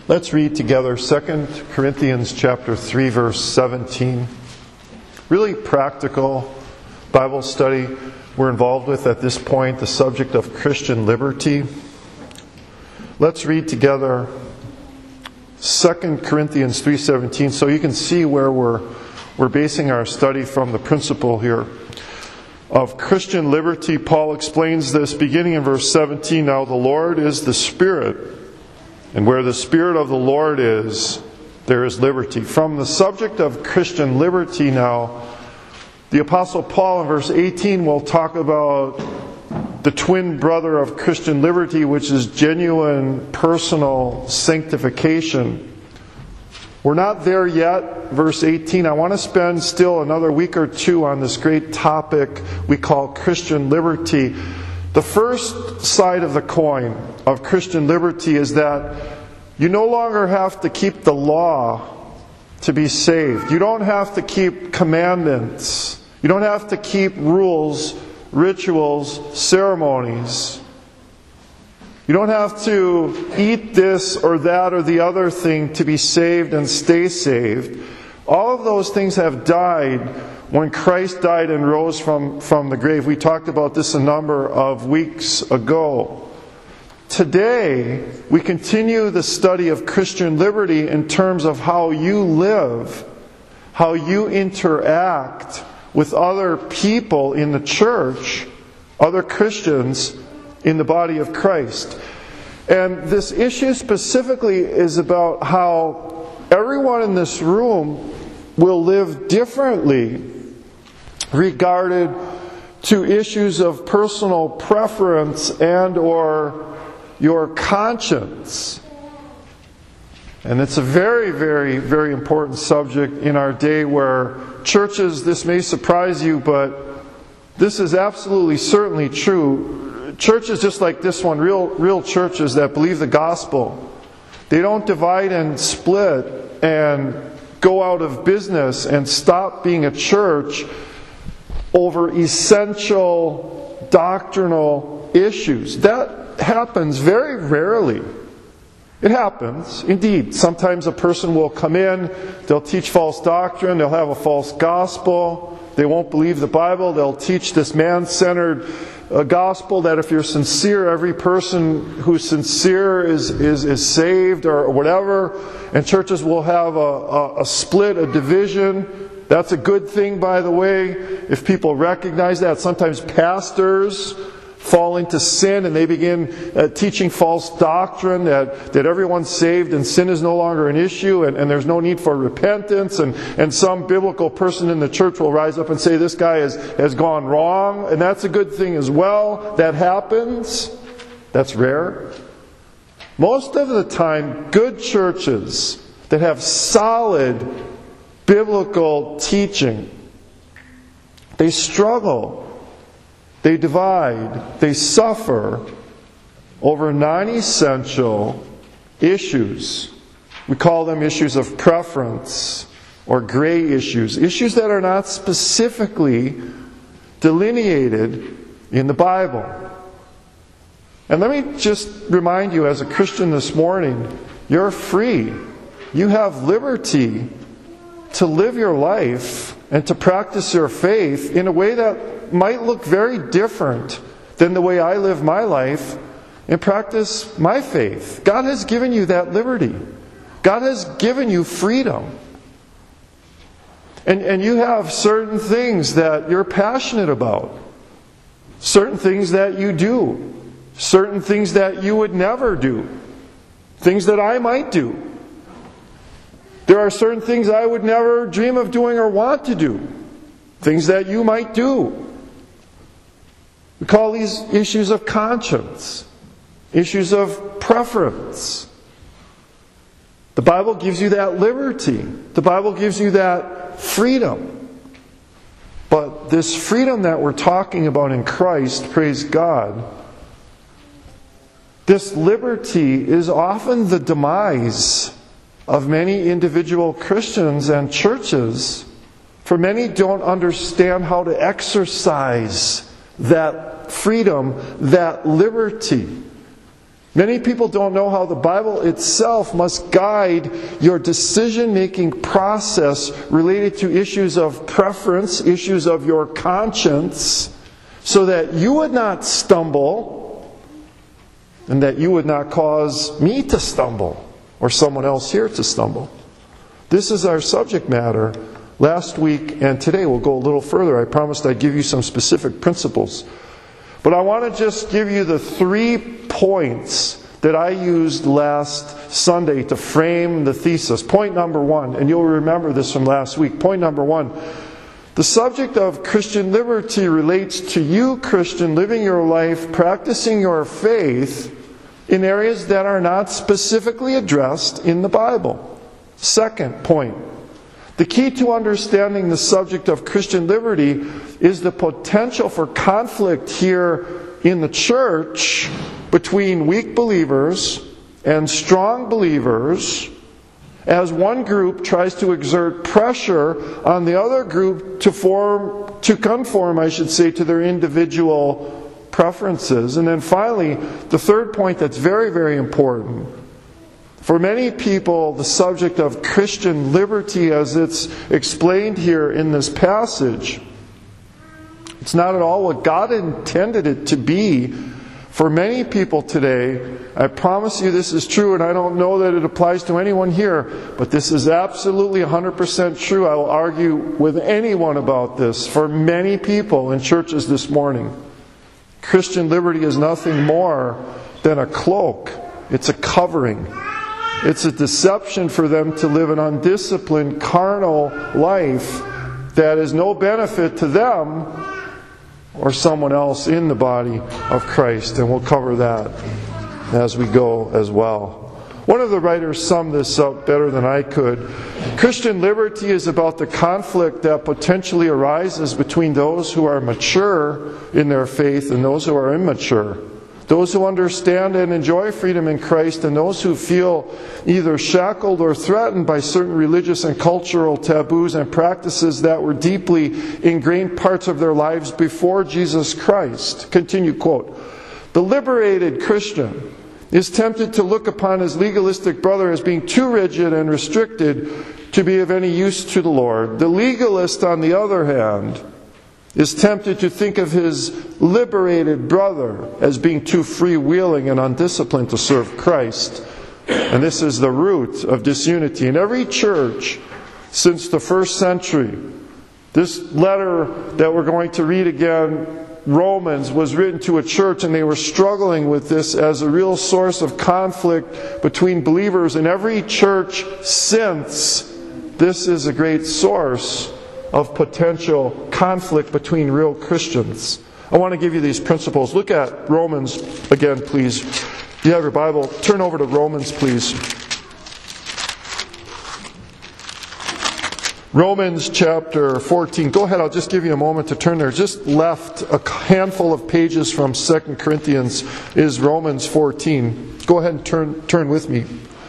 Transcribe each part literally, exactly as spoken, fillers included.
Let's read together Second Corinthians chapter three, verse seventeen. Really practical Bible study we're involved with at this point, the subject of Christian liberty. Let's read together Second Corinthians three seventeen, so you can see where we're we're basing our study from, the principle here of Christian liberty. Paul explains this beginning in verse seventeen. Now the Lord is the Spirit, and where the Spirit of the Lord is, there is liberty. From the subject of Christian liberty now, the Apostle Paul in verse eighteen will talk about the twin brother of Christian liberty, which is genuine personal sanctification. We're not there yet, verse eighteen. I want to spend still another week or two on this great topic we call Christian liberty. The first side of the coin of Christian liberty is that you no longer have to keep the law to be saved. You don't have to keep commandments. You don't have to keep rules, rituals, ceremonies. You don't have to eat this or that or the other thing to be saved and stay saved. All of those things have died when Christ died and rose from, from the grave. We talked about this a number of weeks ago. Today, we continue the study of Christian liberty in terms of how you live, how you interact with other people in the church, other Christians in the body of Christ. And this issue specifically is about how everyone in this room will live differently regarded to issues of personal preference and or your conscience. And it's a very, very, very important subject in our day where churches, this may surprise you, but this is absolutely certainly true. Churches just like this one, real, real churches that believe the gospel, they don't divide and split and go out of business and stop being a church over essential doctrinal issues. That happens very rarely. It happens, indeed. Sometimes a person will come in, they'll teach false doctrine, they'll have a false gospel, they won't believe the Bible, they'll teach this man-centered uh, gospel that if you're sincere, every person who's sincere is, is, is saved or whatever, and churches will have a, a, a split, a division. That's a good thing, by the way, if people recognize that. Sometimes pastors fall into sin and they begin uh, teaching false doctrine that, that everyone's saved and sin is no longer an issue and, and there's no need for repentance, and, and some biblical person in the church will rise up and say this guy has, has gone wrong, and that's a good thing as well. That happens. That's rare. Most of the time, good churches that have solid biblical teaching, they struggle, they divide, they suffer over non-essential issues. We call them issues of preference or gray issues. Issues that are not specifically delineated in the Bible. And let me just remind you, as a Christian this morning, you're free. You have liberty to live your life and to practice your faith in a way that might look very different than the way I live my life and practice my faith. God has given you that liberty. God has given you freedom. And, and you have certain things that you're passionate about. Certain things that you do. Certain things that you would never do. Things that I might do. There are certain things I would never dream of doing or want to do. Things that you might do. We call these issues of conscience, issues of preference. The Bible gives you that liberty. The Bible gives you that freedom. But this freedom that we're talking about in Christ, praise God, this liberty is often the demise of many individual Christians and churches. For many don't understand how to exercise that freedom, that liberty. Many people don't know how the Bible itself must guide your decision-making process related to issues of preference, issues of your conscience, so that you would not stumble and that you would not cause me to stumble or someone else here to stumble. This is our subject matter. Last week and today we'll go a little further. I promised I'd give you some specific principles. But I want to just give you the three points that I used last Sunday to frame the thesis. Point number one, and you'll remember this from last week. Point number one, the subject of Christian liberty relates to you, Christian, living your life, practicing your faith in areas that are not specifically addressed in the Bible. Second point, the key to understanding the subject of Christian liberty is the potential for conflict here in the church between weak believers and strong believers as one group tries to exert pressure on the other group to form, to conform, I should say, to their individual preferences. And then finally, the third point that's very, very important. For many people, the subject of Christian liberty, as it's explained here in this passage, it's not at all what God intended it to be. For many people today, I promise you this is true, and I don't know that it applies to anyone here, but this is absolutely one hundred percent true. I will argue with anyone about this. For many people in churches this morning, Christian liberty is nothing more than a cloak. It's a covering. It's a deception for them to live an undisciplined, carnal life that is no benefit to them or someone else in the body of Christ. And we'll cover that as we go as well. One of the writers summed this up better than I could. Christian liberty is about the conflict that potentially arises between those who are mature in their faith and those who are immature. Those who understand and enjoy freedom in Christ and those who feel either shackled or threatened by certain religious and cultural taboos and practices that were deeply ingrained parts of their lives before Jesus Christ. Continue quote. The liberated Christian is tempted to look upon his legalistic brother as being too rigid and restricted to be of any use to the Lord. The legalist, on the other hand, is tempted to think of his liberated brother as being too freewheeling and undisciplined to serve Christ. And this is the root of disunity. In every church since the first century, this letter that we're going to read again, Romans, was written to a church, and they were struggling with this as a real source of conflict between believers. In every church since, this is a great source of potential conflict between real Christians. I want to give you these principles. Look at Romans again, please. If you have your Bible, turn over to Romans, please. Romans chapter fourteen. Go ahead, I'll just give you a moment to turn there. Just left a handful of pages from Second Corinthians is Romans fourteen. Go ahead and turn turn with me.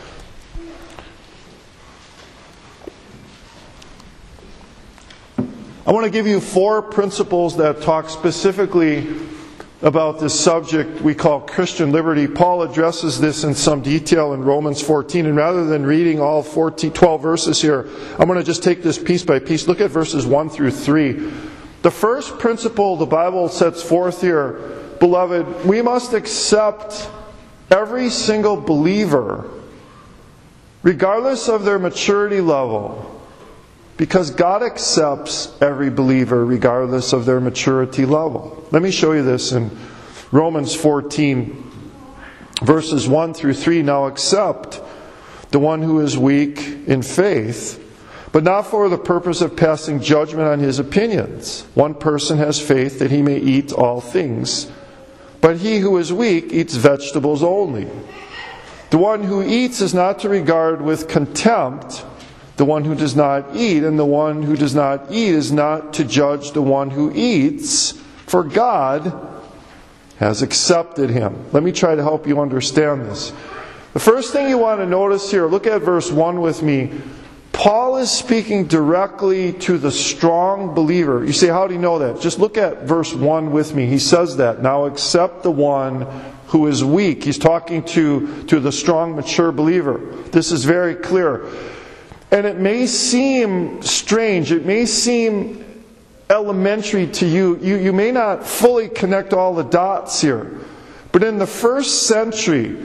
I want to give you four principles that talk specifically about this subject we call Christian liberty. Paul addresses this in some detail in Romans fourteen, and rather than reading all fourteen, twelve verses here, I'm going to just take this piece by piece. Look at verses one through three. The first principle the Bible sets forth here, beloved, we must accept every single believer, regardless of their maturity level, because God accepts every believer regardless of their maturity level. Let me show you this in Romans fourteen, verses one through three. Now accept the one who is weak in faith, but not for the purpose of passing judgment on his opinions. One person has faith that he may eat all things, but he who is weak eats vegetables only. The one who eats is not to regard with contempt the one who does not eat, and the one who does not eat is not to judge the one who eats, for God has accepted him. Let me try to help you understand this. The first thing you want to notice here, look at verse one with me. Paul is speaking directly to the strong believer. You say, how do you know that? Just look at verse one with me. He says that. Now accept the one who is weak. He's talking to, to the strong, mature believer. This is very clear. And it may seem strange, it may seem elementary to you. You, you may not fully connect all the dots here. But in the first century,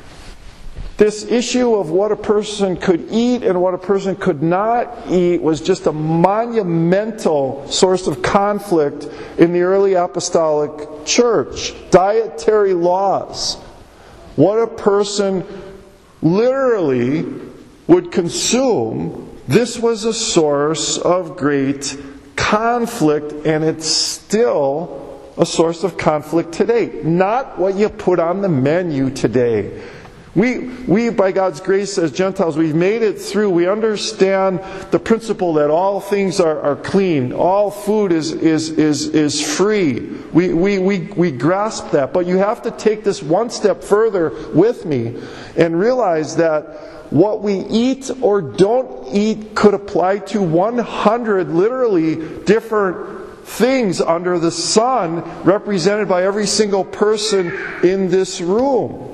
this issue of what a person could eat and what a person could not eat was just a monumental source of conflict in the early apostolic church. Dietary laws. What a person literally would consume, this was a source of great conflict, and it's still a source of conflict today. Not what you put on the menu today. We, we, by God's grace as Gentiles, we've made it through. We understand the principle that all things are, are clean. All food is, is, is, is free. We, we, we, we grasp that. But you have to take this one step further with me and realize that what we eat or don't eat could apply to one hundred literally different things under the sun, represented by every single person in this room.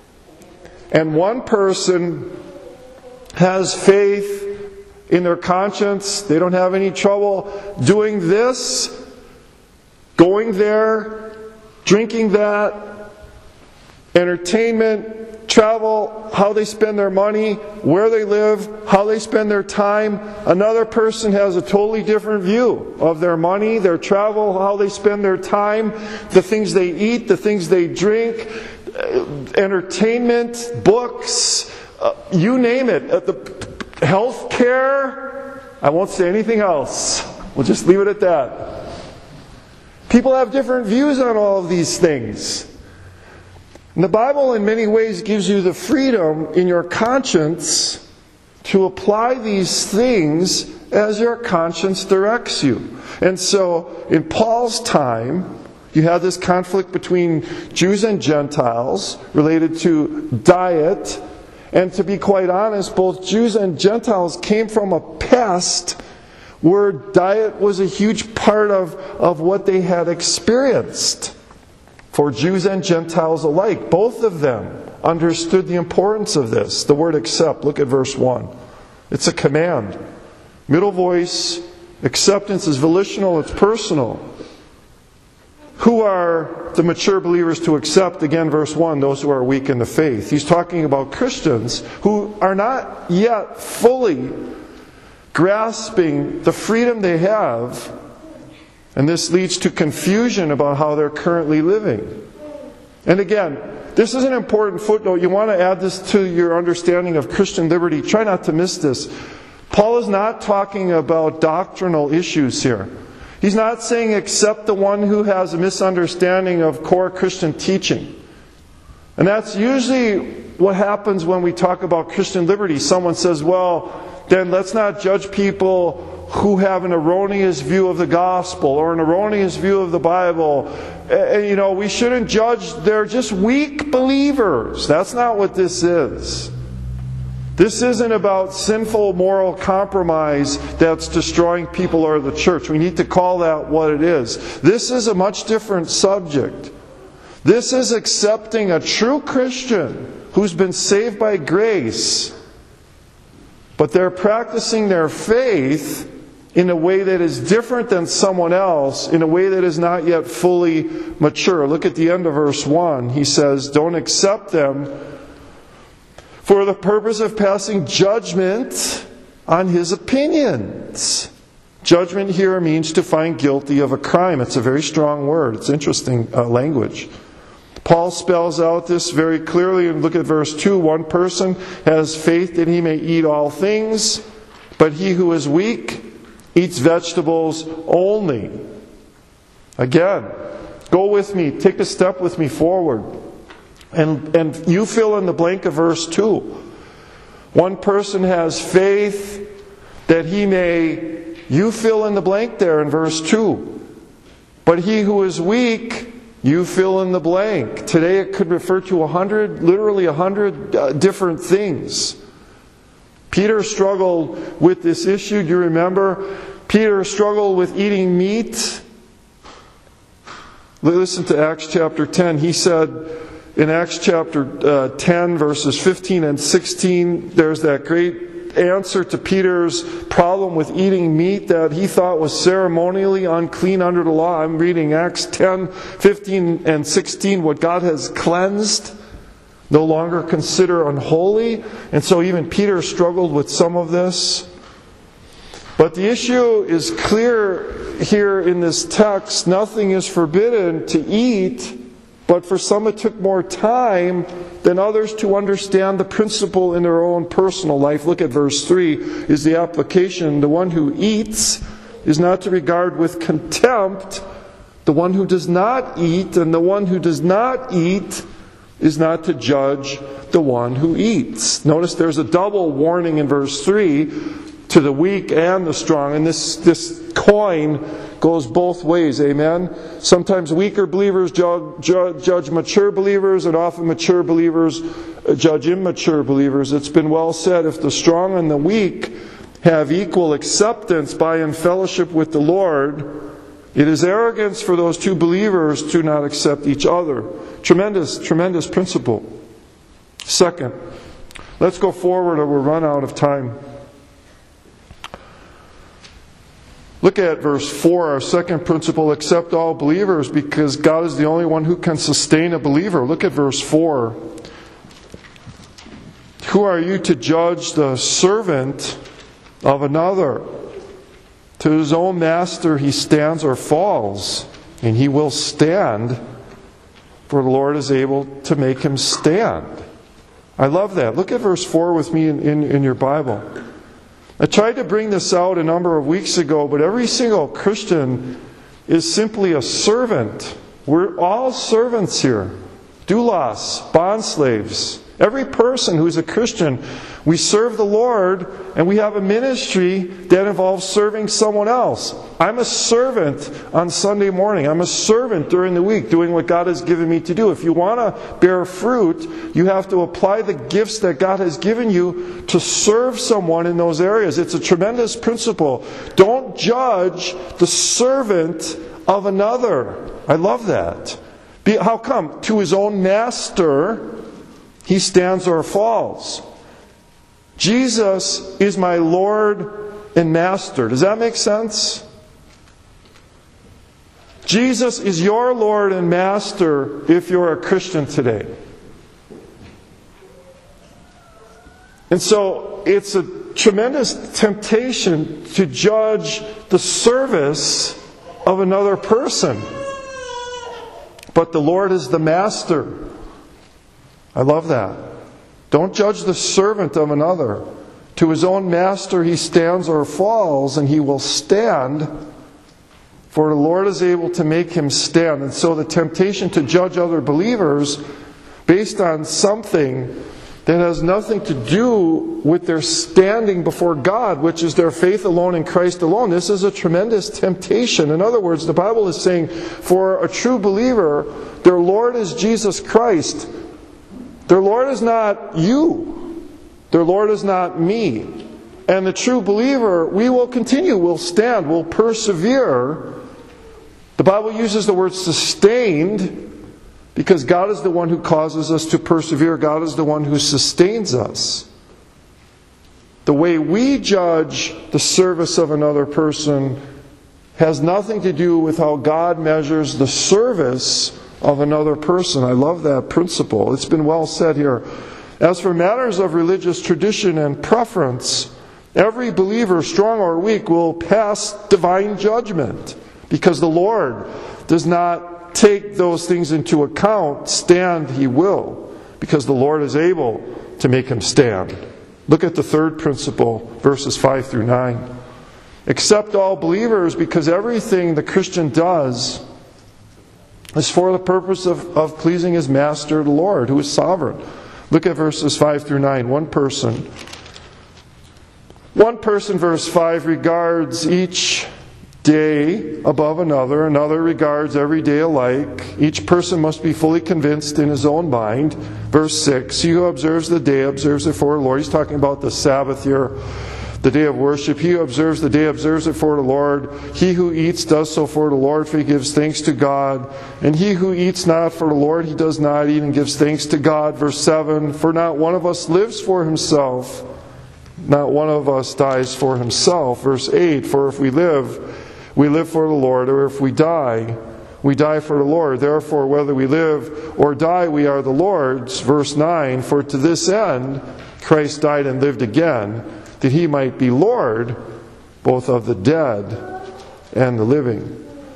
And one person has faith in their conscience. They don't have any trouble doing this, going there, drinking that, entertainment, travel, how they spend their money, where they live, how they spend their time. Another person has a totally different view of their money, their travel, how they spend their time, the things they eat, the things they drink, entertainment, books, uh, you name it. Uh, the health care. I won't say anything else. We'll just leave it at that. People have different views on all of these things. And the Bible in many ways gives you the freedom in your conscience to apply these things as your conscience directs you. And so, in Paul's time, you had this conflict between Jews and Gentiles related to diet. And to be quite honest, both Jews and Gentiles came from a past where diet was a huge part of, of what they had experienced. For Jews and Gentiles alike, both of them understood the importance of this. The word accept, look at verse one. It's a command. Middle voice, acceptance is volitional, it's personal. Who are the mature believers to accept? Again, verse one, those who are weak in the faith. He's talking about Christians who are not yet fully grasping the freedom they have. And this leads to confusion about how they're currently living. And again, this is an important footnote. You want to add this to your understanding of Christian liberty. Try not to miss this. Paul is not talking about doctrinal issues here. He's not saying accept the one who has a misunderstanding of core Christian teaching. And that's usually what happens when we talk about Christian liberty. Someone says, well, then let's not judge people who have an erroneous view of the gospel or an erroneous view of the Bible. And, you know, we shouldn't judge. They're just weak believers. That's not what this is. This isn't about sinful moral compromise that's destroying people or the church. We need to call that what it is. This is a much different subject. This is accepting a true Christian who's been saved by grace, but they're practicing their faith in a way that is different than someone else, in a way that is not yet fully mature. Look at the end of verse one. He says, don't accept them for the purpose of passing judgment on his opinions. Judgment here means to find guilty of a crime. It's a very strong word. It's interesting uh, language. Paul spells out this very clearly. And look at verse two. One person has faith that he may eat all things, but he who is weak eats vegetables only. Again, go with me. Take a step with me forward. And, and you fill in the blank of verse two. One person has faith that he may, you fill in the blank there in verse two. But he who is weak, you fill in the blank. Today it could refer to a hundred, literally a hundred uh, different things. Peter struggled with this issue. Do you remember? Peter struggled with eating meat. Listen to Acts chapter ten. He said, in Acts chapter uh, ten, verses fifteen and sixteen, there's that great answer to Peter's problem with eating meat that he thought was ceremonially unclean under the law. I'm reading Acts ten, fifteen and sixteen. What God has cleansed, no longer consider unholy. And so even Peter struggled with some of this. But the issue is clear here in this text. Nothing is forbidden to eat, but for some it took more time than others to understand the principle in their own personal life. Look at verse three, is the application. The one who eats is not to regard with contempt the one who does not eat, and the one who does not eat is not to judge the one who eats. Notice there's a double warning in verse three to the weak and the strong. And this, this coin goes both ways, amen? Sometimes weaker believers judge, judge, judge mature believers, and often mature believers judge immature believers. It's been well said, if the strong and the weak have equal acceptance by and fellowship with the Lord, it is arrogance for those two believers to not accept each other. Tremendous, tremendous principle. Second, let's go forward or we'll run out of time. Look at verse four, our second principle, accept all believers, because God is the only one who can sustain a believer. Look at verse four. Who are you to judge the servant of another? To his own master he stands or falls, and he will stand, for the Lord is able to make him stand. I love that. Look at verse four with me in, in, in your Bible. I tried to bring this out a number of weeks ago, but every single Christian is simply a servant. We're all servants here. Doulos, bondslaves. Every person who's a Christian, we serve the Lord, and we have a ministry that involves serving someone else. I'm a servant on Sunday morning. I'm a servant during the week, doing what God has given me to do. If you want to bear fruit, you have to apply the gifts that God has given you to serve someone in those areas. It's a tremendous principle. Don't judge the servant of another. I love that. Be, how come? To his own master he stands or falls. Jesus is my Lord and Master. Does that make sense? Jesus is your Lord and Master if you're a Christian today. And so it's a tremendous temptation to judge the service of another person. But the Lord is the Master. I love that. Don't judge the servant of another. To his own master he stands or falls, and he will stand, for the Lord is able to make him stand. And so the temptation to judge other believers based on something that has nothing to do with their standing before God, which is their faith alone in Christ alone. This is a tremendous temptation. In other words, the Bible is saying for a true believer, their Lord is Jesus Christ. Their Lord is not you. Their Lord is not me. And the true believer, we will continue, we'll stand, we'll persevere. The Bible uses the word sustained because God is the one who causes us to persevere. God is the one who sustains us. The way we judge the service of another person has nothing to do with how God measures the service of another person. I love that principle. It's been well said here. As for matters of religious tradition and preference, every believer, strong or weak, will pass divine judgment because the Lord does not take those things into account. Stand he will, because the Lord is able to make him stand. Look at the third principle, verses five through nine. Accept all believers, because everything the Christian does is for the purpose of, of pleasing his master, the Lord, who is sovereign. Look at verses five through nine. One person. One person, verse five, regards each day above another. Another regards every day alike. Each person must be fully convinced in his own mind. Verse six, he who observes the day observes it for the Lord. He's talking about the Sabbath here. the day of worship. He who observes the day observes it for the Lord. He who eats does so for the Lord, for he gives thanks to God. And he who eats not for the Lord, he does not eat and gives thanks to God. Verse seven, for not one of us lives for himself, not one of us dies for himself. Verse eight, for if we live, we live for the Lord, or if we die, we die for the Lord. Therefore, whether we live or die, we are the Lord's. Verse nine, for to this end Christ died and lived again, that he might be Lord both of the dead and the living.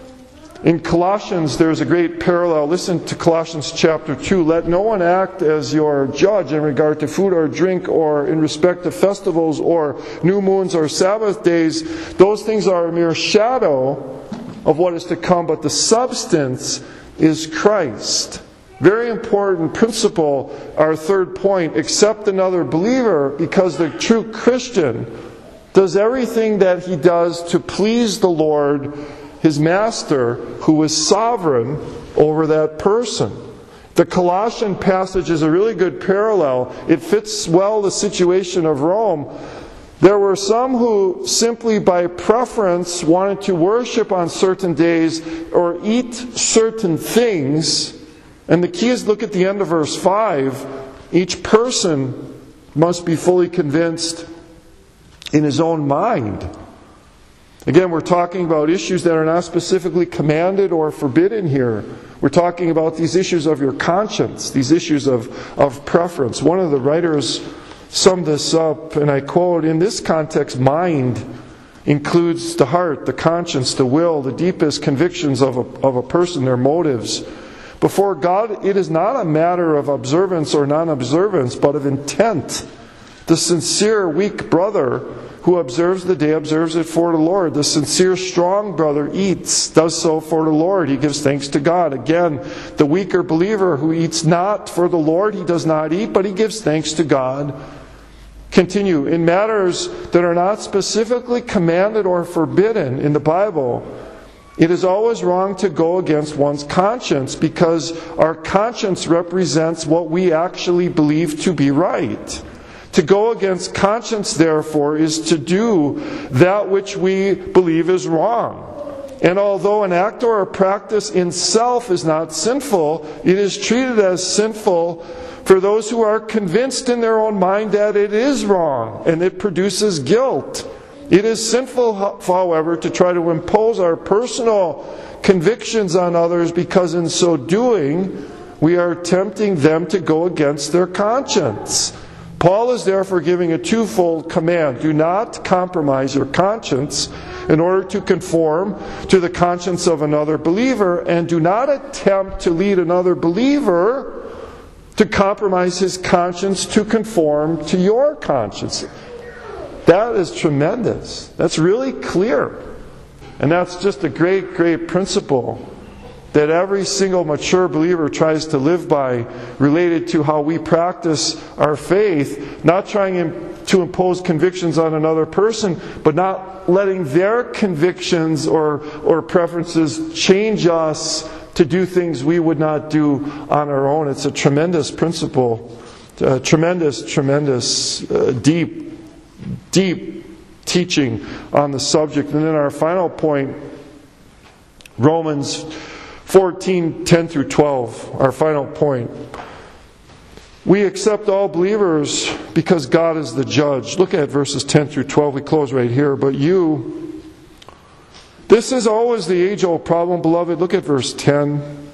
In Colossians, there's a great parallel. Listen to Colossians chapter two. Let no one act as your judge in regard to food or drink, or in respect to festivals or new moons or Sabbath days. Those things are a mere shadow of what is to come, but the substance is Christ. Very important principle, our third point. Accept another believer, because the true Christian does everything that he does to please the Lord, his master, who is sovereign over that person. The Colossian passage is a really good parallel. It fits well the situation of Rome. There were some who simply by preference wanted to worship on certain days or eat certain things. And the key is, look at the end of verse five. Each person must be fully convinced in his own mind. Again, we're talking about issues that are not specifically commanded or forbidden here. We're talking about these issues of your conscience, these issues of, of preference. One of the writers summed this up, and I quote, in this context, mind includes the heart, the conscience, the will, the deepest convictions of a, of a person, their motives. Before God, it is not a matter of observance or non-observance, but of intent. The sincere, weak brother who observes the day observes it for the Lord. The sincere, strong brother eats, does so for the Lord. He gives thanks to God. Again, the weaker believer who eats not for the Lord, he does not eat, but he gives thanks to God. Continue. In matters that are not specifically commanded or forbidden in the Bible, it is always wrong to go against one's conscience, because our conscience represents what we actually believe to be right. To go against conscience, therefore, is to do that which we believe is wrong. And although an act or a practice in self is not sinful, it is treated as sinful for those who are convinced in their own mind that it is wrong, and it produces guilt. It is sinful, however, to try to impose our personal convictions on others, because in so doing, we are tempting them to go against their conscience. Paul is therefore giving a twofold command. Do not compromise your conscience in order to conform to the conscience of another believer, and do not attempt to lead another believer to compromise his conscience to conform to your conscience. That is tremendous. That's really clear. And that's just a great, great principle that every single mature believer tries to live by, related to how we practice our faith, not trying to impose convictions on another person, but not letting their convictions or, or preferences change us to do things we would not do on our own. It's a tremendous principle, uh, tremendous, tremendous, uh, deep, deep teaching on the subject. And then our final point, Romans fourteen, ten through twelve, our final point. We accept all believers because God is the judge. Look at verses ten through twelve. We close right here. But you, this is always the age-old problem, beloved. Look at verse ten.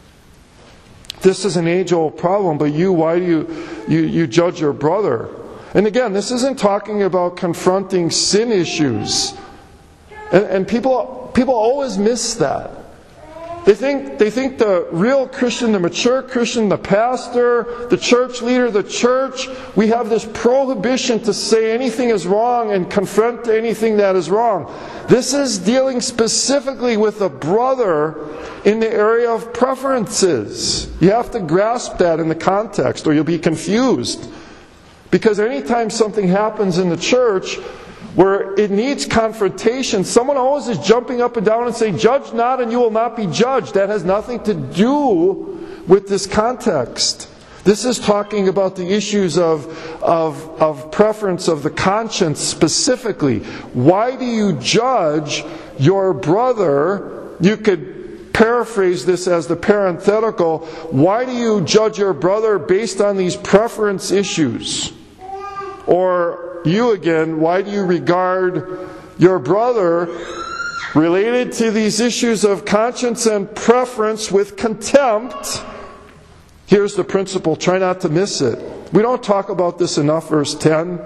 This is an age-old problem, but you, why do you, you, you judge your brother? And again, this isn't talking about confronting sin issues. And, and people, people always miss that. They think, they think the real Christian, the mature Christian, the pastor, the church leader, the church, we have this prohibition to say anything is wrong and confront anything that is wrong. This is dealing specifically with a brother in the area of preferences. You have to grasp that in the context, or you'll be confused. Because anytime something happens in the church where it needs confrontation, someone always is jumping up and down and saying, judge not and you will not be judged. That has nothing to do with this context. This is talking about the issues of, of, of preference of the conscience specifically. Why do you judge your brother? You could paraphrase this as the parenthetical. Why do you judge your brother based on these preference issues? Or you again, why do you regard your brother related to these issues of conscience and preference with contempt? Here's the principle. Try not to miss it. We don't talk about this enough, verse ten.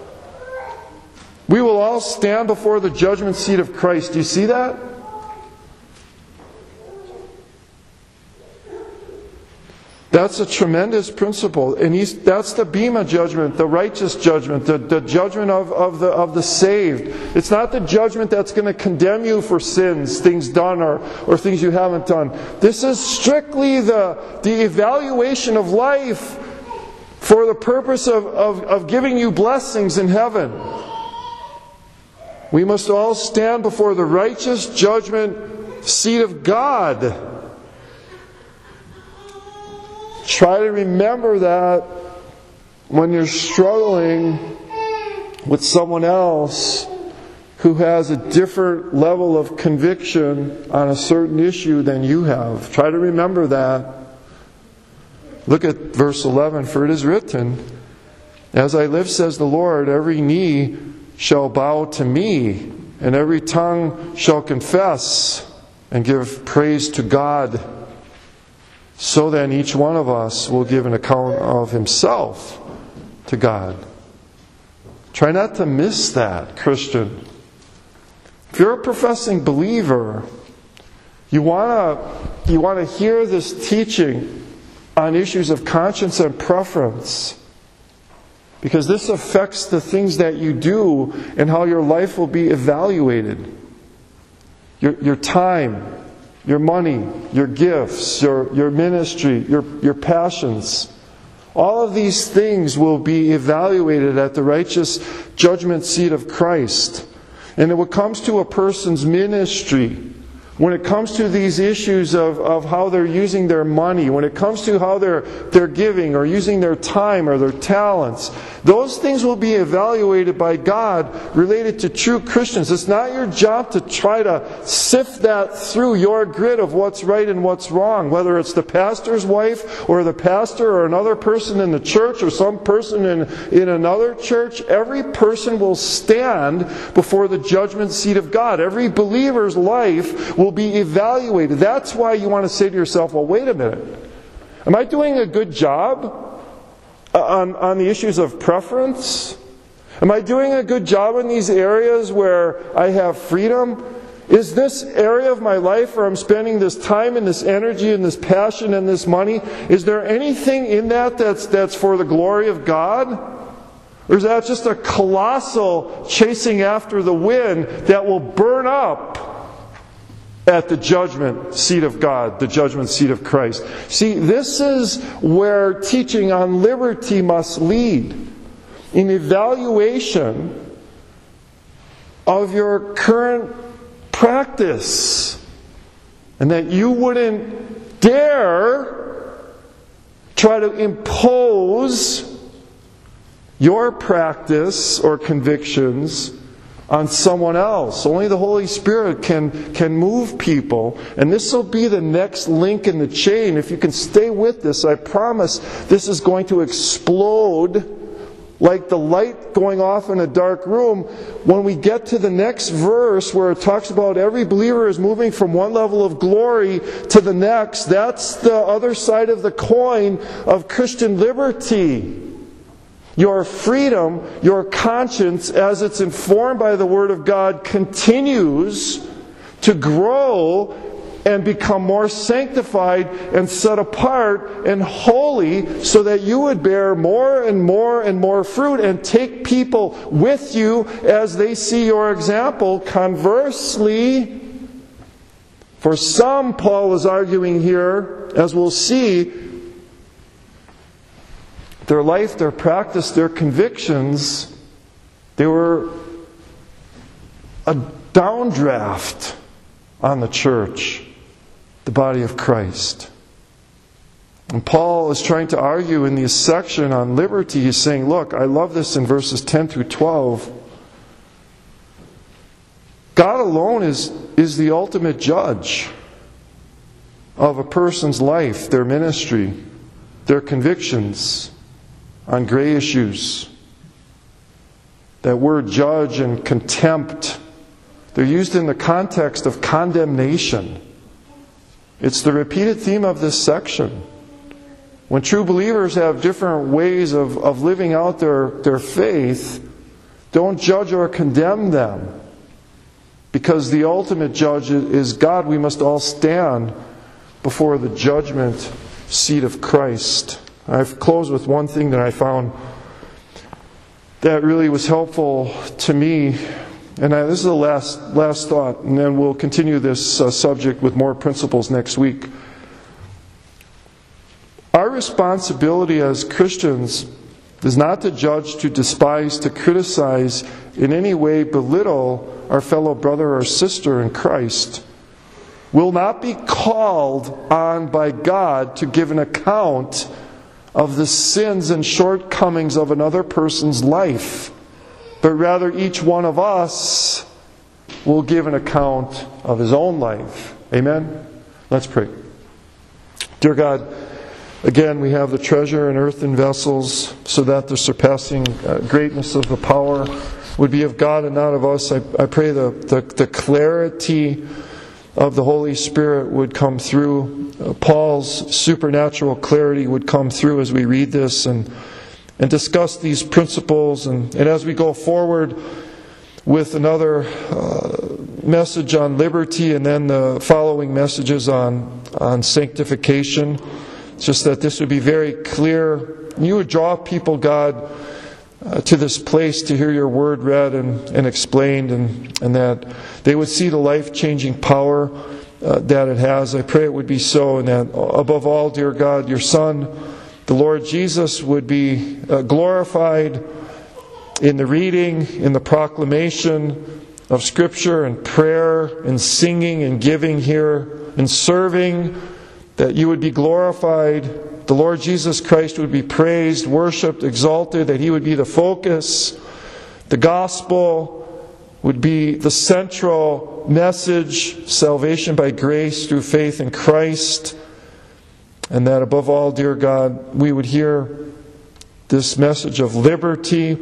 We will all stand before the judgment seat of Christ. Do you see that? That's a tremendous principle. And he's, that's the Bema judgment, the righteous judgment, the, the judgment of, of, the, of the saved. It's not the judgment that's going to condemn you for sins, things done or, or things you haven't done. This is strictly the, the evaluation of life for the purpose of, of, of giving you blessings in heaven. We must all stand before the righteous judgment seat of God. Try to remember that when you're struggling with someone else who has a different level of conviction on a certain issue than you have. Try to remember that. Look at verse eleven. For it is written, as I live, says the Lord, every knee shall bow to me, and every tongue shall confess and give praise to God. So then each one of us will give an account of himself to God. Try not to miss that, Christian. If you're a professing believer, you want to you want to hear this teaching on issues of conscience and preference, because this affects the things that you do and how your life will be evaluated. Your, your time, your money, your gifts, your, your ministry, your, your passions. All of these things will be evaluated at the righteous judgment seat of Christ. And when it comes to a person's ministry, when it comes to these issues of, of how they're using their money, when it comes to how they're, they're giving or using their time or their talents, those things will be evaluated by God related to true Christians. It's not your job to try to sift that through your grid of what's right and what's wrong, whether it's the pastor's wife or the pastor or another person in the church or some person in, in another church. Every person will stand before the judgment seat of God. Every believer's life will be evaluated. That's why you want to say to yourself, well, wait a minute. Am I doing a good job on, on the issues of preference? Am I doing a good job in these areas where I have freedom? Is this area of my life where I'm spending this time and this energy and this passion and this money, is there anything in that that's, that's for the glory of God? Or is that just a colossal chasing after the wind that will burn up at the judgment seat of God, the judgment seat of Christ? See, this is where teaching on liberty must lead. In evaluation of your current practice. And that you wouldn't dare try to impose your practice or convictions on someone else. Only the Holy Spirit can, can move people. And this will be the next link in the chain. If you can stay with this, I promise this is going to explode like the light going off in a dark room. When we get to the next verse where it talks about every believer is moving from one level of glory to the next, that's the other side of the coin of Christian liberty. Your freedom, your conscience, as it's informed by the Word of God, continues to grow and become more sanctified and set apart and holy so that you would bear more and more and more fruit and take people with you as they see your example. Conversely, for some, Paul is arguing here, as we'll see, their life, their practice, their convictions, they were a downdraft on the church, the body of Christ. And Paul is trying to argue in this section on liberty. He's saying, look, I love this in verses ten through twelve. God alone is, is the ultimate judge of a person's life, their ministry, their convictions on gray issues. That word judge and contempt, they're used in the context of condemnation. It's the repeated theme of this section. When true believers have different ways of, of living out their, their faith, don't judge or condemn them. Because the ultimate judge is God. We must all stand before the judgment seat of Christ. I've closed with one thing that I found that really was helpful to me. And I, this is the last, last thought, and then we'll continue this uh, subject with more principles next week. Our responsibility as Christians is not to judge, to despise, to criticize, in any way belittle our fellow brother or sister in Christ. We'll not be called on by God to give an account of the sins and shortcomings of another person's life, but rather each one of us will give an account of his own life. Amen? Let's pray. Dear God, again, we have the treasure in earthen vessels, so that the surpassing uh, greatness of the power would be of God and not of us. I, I pray the, the, the clarity of the Holy Spirit would come through. Uh, Paul's supernatural clarity would come through as we read this and, and discuss these principles. And, and as we go forward with another uh, message on liberty and then the following messages on, on sanctification, just that this would be very clear. You would draw people, God, uh, to this place to hear your word read and, and explained, and, and that they would see the life-changing power uh, that it has. I pray it would be so, and that above all, dear God, your Son, the Lord Jesus, would be uh, glorified in the reading, in the proclamation of Scripture and prayer and singing and giving here and serving, that you would be glorified, the Lord Jesus Christ would be praised, worshipped, exalted, that He would be the focus. The gospel would be the central message, salvation by grace through faith in Christ. And that above all, dear God, we would hear this message of liberty,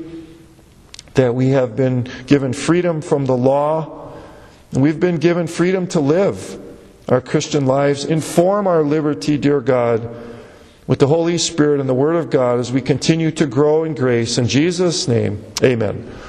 that we have been given freedom from the law, and we've been given freedom to live our Christian lives. Inform our liberty, dear God, with the Holy Spirit and the Word of God as we continue to grow in grace. In Jesus' name, amen.